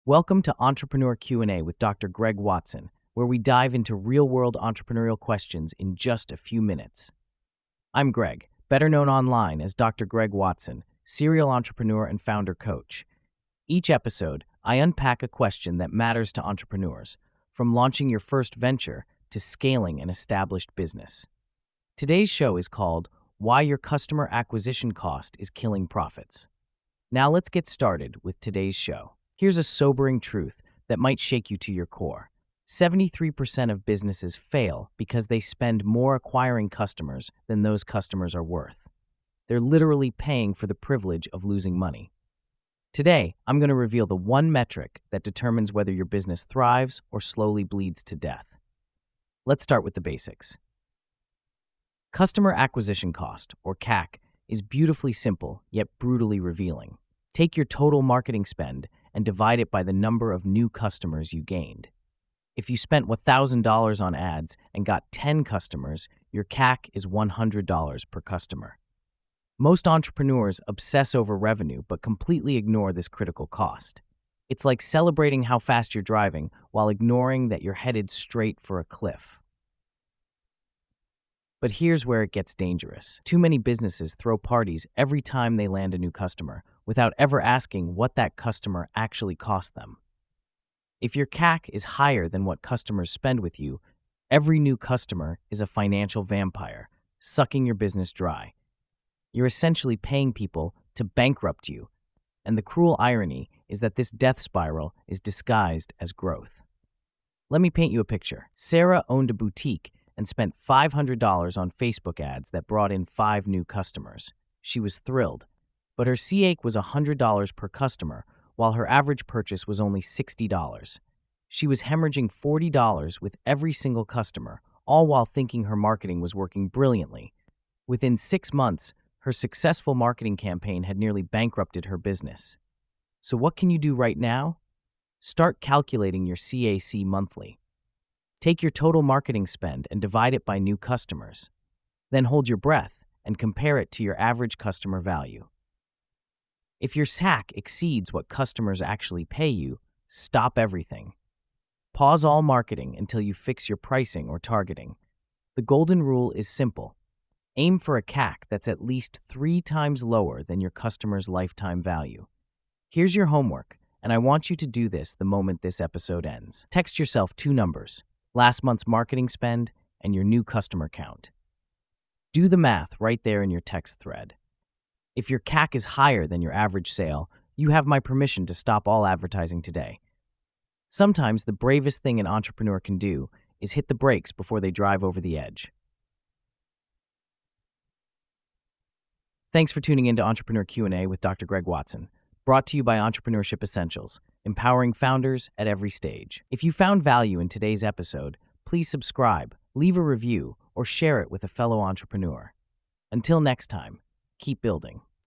Welcome to Entrepreneur Q&A with Dr. Greg Watson, where we dive into real-world entrepreneurial questions in just a few minutes. I'm Greg, better known online as Dr. Greg Watson, serial entrepreneur and founder coach. Each episode, I unpack a question that matters to entrepreneurs, from launching your first venture to scaling an established business. Today's show is called Why Your Customer Acquisition Cost is Killing Profits. Now let's get started with today's show. Here's a sobering truth that might shake you to your core. 73% of businesses fail because they spend more acquiring customers than those customers are worth. They're literally paying for the privilege of losing money. Today, I'm going to reveal the one metric that determines whether your business thrives or slowly bleeds to death. Let's start with the basics. Customer acquisition cost, or CAC, is beautifully simple yet brutally revealing. Take your total marketing spend and divide it by the number of new customers you gained. If you spent $1,000 on ads and got 10 customers, your CAC is $100 per customer. Most entrepreneurs obsess over revenue but completely ignore this critical cost. It's like celebrating how fast you're driving while ignoring that you're headed straight for a cliff. But here's where it gets dangerous. Too many businesses throw parties every time they land a new customer without ever asking what that customer actually cost them. If your CAC is higher than what customers spend with you, every new customer is a financial vampire, sucking your business dry. You're essentially paying people to bankrupt you, and the cruel irony is that this death spiral is disguised as growth. Let me paint you a picture. Sarah owned a boutique and spent $500 on Facebook ads that brought in 5 new customers. She was thrilled, but her CAC was $100 per customer, while her average purchase was only $60. She was hemorrhaging $40 with every single customer, all while thinking her marketing was working brilliantly. Within 6 months, her successful marketing campaign had nearly bankrupted her business. So what can you do right now? Start calculating your CAC monthly. Take your total marketing spend and divide it by new customers. Then hold your breath and compare it to your average customer value. If your CAC exceeds what customers actually pay you, stop everything. Pause all marketing until you fix your pricing or targeting. The golden rule is simple. Aim for a CAC that's at least 3 times lower than your customer's lifetime value. Here's your homework, and I want you to do this the moment this episode ends. Text yourself 2 numbers, last month's marketing spend and your new customer count. Do the math right there in your text thread. If your CAC is higher than your average sale, you have my permission to stop all advertising today. Sometimes the bravest thing an entrepreneur can do is hit the brakes before they drive over the edge. Thanks for tuning in to Entrepreneur Q&A with Dr. Greg Watson, brought to you by Entrepreneurship Essentials, empowering founders at every stage. If you found value in today's episode, please subscribe, leave a review, or share it with a fellow entrepreneur. Until next time, keep building.